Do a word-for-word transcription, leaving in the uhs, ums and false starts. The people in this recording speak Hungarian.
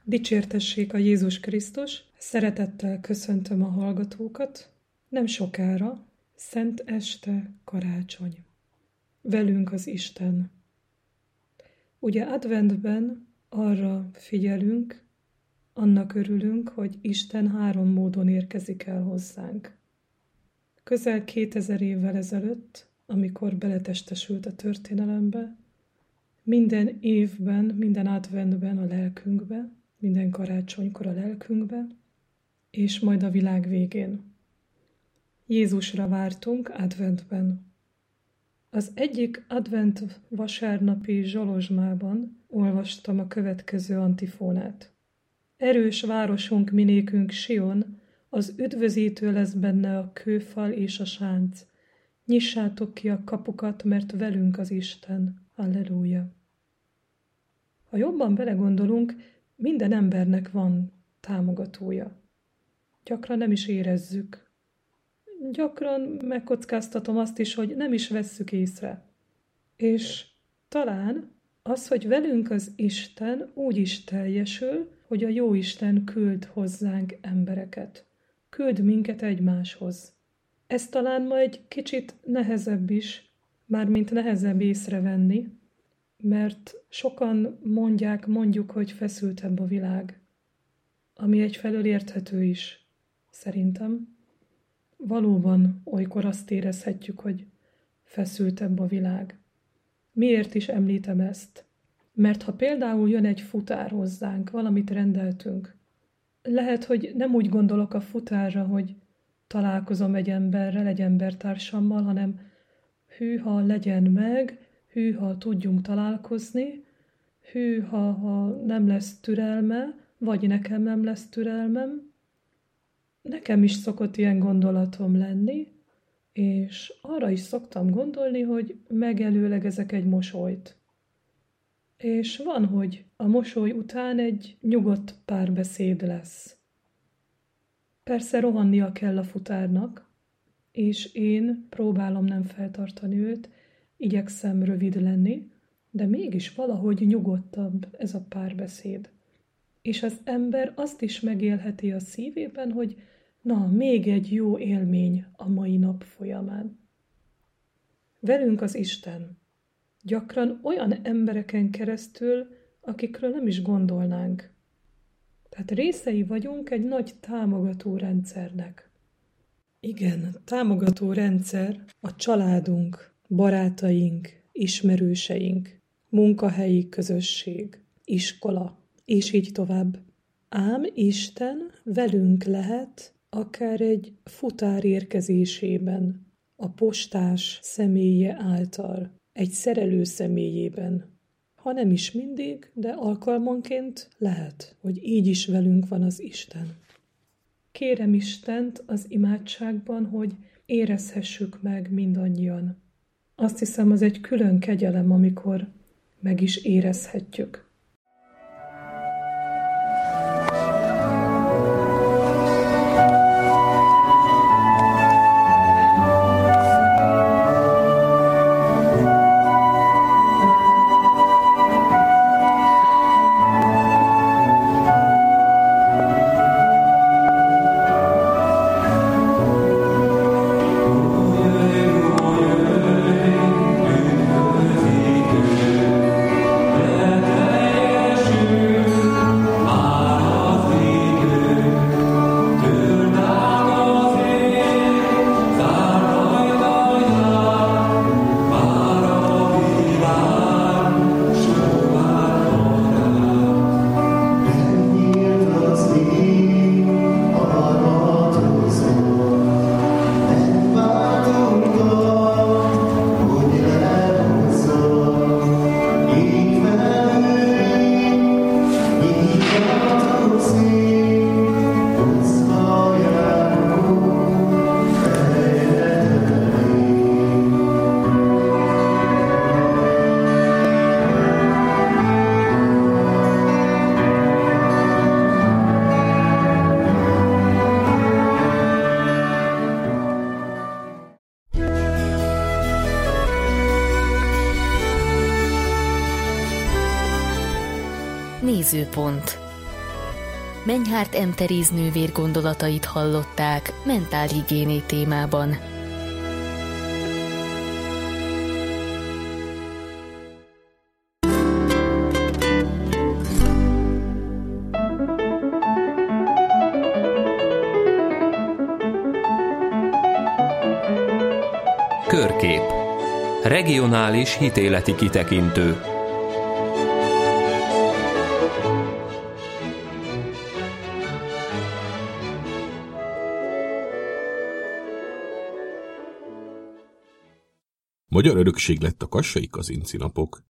Dicsértessék a Jézus Krisztus, szeretettel köszöntöm a hallgatókat. Nem sokára, Szent Este, karácsony. Velünk az Isten. Ugye adventben arra figyelünk, annak örülünk, hogy Isten három módon érkezik el hozzánk. Közel kétezer évvel ezelőtt, amikor beletestesült a történelembe, minden évben, minden adventben a lelkünkbe, minden karácsonykor a lelkünkbe, és majd a világ végén. Jézusra vártunk adventben. Az egyik advent vasárnapi zsolozsmában olvastam a következő antifónát. Erős városunk minékünk Sion, az üdvözítő lesz benne a kőfal és a sánc. Nyissátok ki a kapukat, mert velünk az Isten. Halleluja! Ha jobban belegondolunk, minden embernek van támogatója. Gyakran nem is érezzük. Gyakran megkockáztatom azt is, hogy nem is vesszük észre. És talán az, hogy velünk az Isten úgy is teljesül, hogy a Jóisten küld hozzánk embereket. Küld minket egymáshoz. Ez talán ma egy kicsit nehezebb is, mármint nehezebb észrevenni, mert sokan mondják, mondjuk, hogy feszültebb a világ, ami egyfelől érthető is, szerintem. Valóban olykor azt érezhetjük, hogy feszültebb a világ. Miért is említem ezt? Mert ha például jön egy futár hozzánk, valamit rendeltünk, lehet, hogy nem úgy gondolok a futárra, hogy találkozom egy emberrel, egy embertársammal, hanem hűha legyen meg, hűha tudjunk találkozni, hűha ha nem lesz türelme, vagy nekem nem lesz türelmem. Nekem is szokott ilyen gondolatom lenni, és arra is szoktam gondolni, hogy megelőlegezek egy mosolyt. És van, hogy a mosoly után egy nyugodt párbeszéd lesz. Persze rohannia kell a futárnak, és én próbálom nem feltartani őt, igyekszem rövid lenni, de mégis valahogy nyugodtabb ez a párbeszéd. És az ember azt is megélheti a szívében, hogy na, még egy jó élmény a mai nap folyamán. Velünk az Isten. Gyakran olyan embereken keresztül, akikről nem is gondolnánk. Tehát részei vagyunk egy nagy támogató rendszernek. Igen, támogató rendszer a családunk, barátaink, ismerőseink, munkahelyi közösség, iskola, és így tovább. Ám Isten velünk lehet akár egy futár érkezésében, a postás személye által, egy szerelő személyében. Ha nem is mindig, de alkalmanként lehet, hogy így is velünk van az Isten. Kérem Istent az imádságban, hogy érezhessük meg mindannyian. Azt hiszem, az egy külön kegyelem, amikor meg is érezhetjük. Nézőpont. Menyhárt M. Teréz nővér gondolatait hallották mentálhigiéné témában. Körkép. Regionális hitéleti kitekintő. Magyar örökség lett a Kassai Kazinci napok.